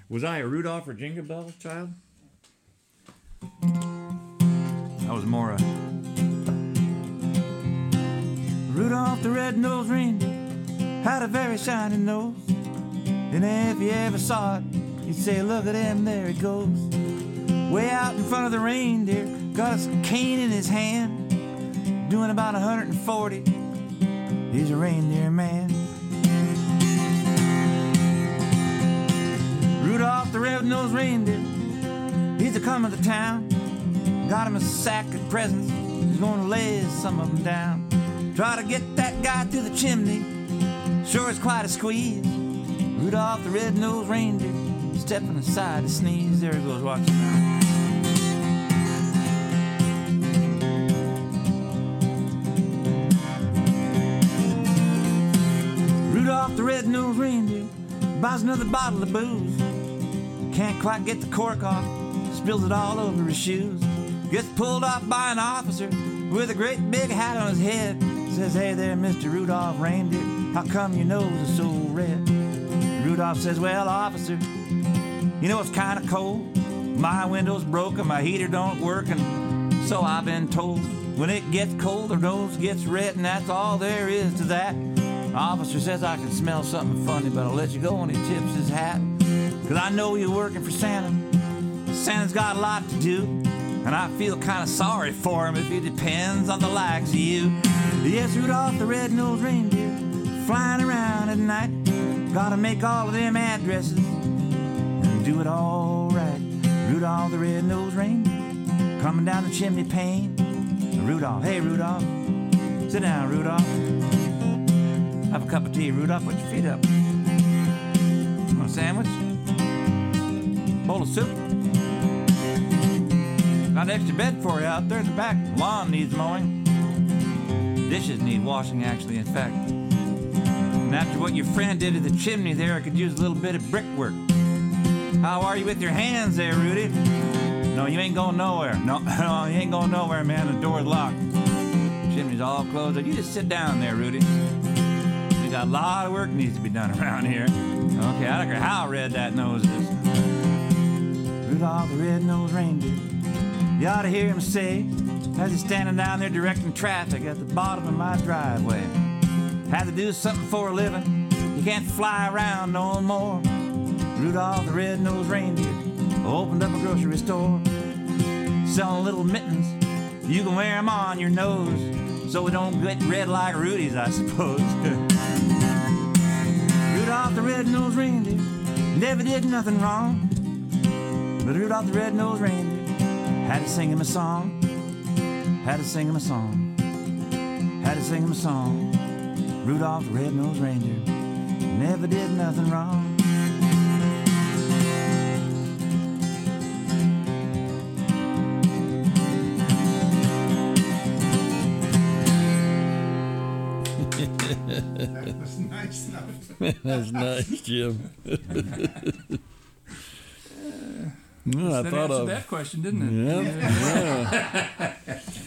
Was I a Rudolph or Jingle Bell child? I was more a Rudolph the red-nosed reindeer had a very shiny nose. And if you ever saw it, you'd say, look at him, there he goes. Way out in front of the reindeer, got his cane in his hand, doing about 140. He's a reindeer man. Rudolph the red-nosed reindeer, he's a coming to town. Got him a sack of presents, he's gonna lay some of them down. Try to get that guy to the chimney, sure it's quite a squeeze. Rudolph the red-nosed reindeer, stepping aside to sneeze. There he goes, watch it now. Rudolph the red-nosed reindeer buys another bottle of booze. Can't quite get the cork off, spills it all over his shoes. Gets pulled off by an officer with a great big hat on his head. Says, hey there, Mr. Rudolph Reindeer, how come your nose is so red? Rudolph says, well, officer, you know it's kind of cold. My window's broken, my heater don't work, and so I've been told. When it gets cold, their nose gets red, and that's all there is to that. The officer says I can smell something funny, but I'll let you go when he tips his hat. Cause I know you're working for Santa. Santa's got a lot to do, and I feel kind of sorry for him if he depends on the likes of you. Yes, Rudolph the red-nosed reindeer, flying around at night. Gotta make all of them addresses and do it all right. Rudolph the red-nosed reindeer, coming down the chimney pane. Rudolph, hey Rudolph, sit down, Rudolph. Have a cup of tea, Rudolph, put your feet up. Want a sandwich? Bowl of soup? Got an extra bed for you out there in the back. Lawn needs mowing. Dishes need washing, actually, in fact. And after what your friend did at the chimney there, I could use a little bit of brickwork. How are you with your hands there, Rudy? No, you ain't going nowhere. No, you ain't going nowhere, man. The door's locked. Chimney's all closed. You just sit down there, Rudy. You got a lot of work needs to be done around here. Okay, I don't care how red that nose is. Rudolph the red-nosed reindeer, you ought to hear him say, as he's standing down there directing traffic at the bottom of my driveway. Had to do something for a living, you can't fly around no more. Rudolph the red-nosed reindeer opened up a grocery store, selling little mittens, you can wear them on your nose, so it don't get red like Rudy's, I suppose. Rudolph the red-nosed reindeer never did nothing wrong, but Rudolph the red-nosed reindeer had to sing him a song. Had to sing him a song. Had to sing him a song. Rudolph the red-nosed reindeer never did nothing wrong. That was nice enough. That's nice, Jim. Well, I That thought answered of that question, didn't it? Yeah.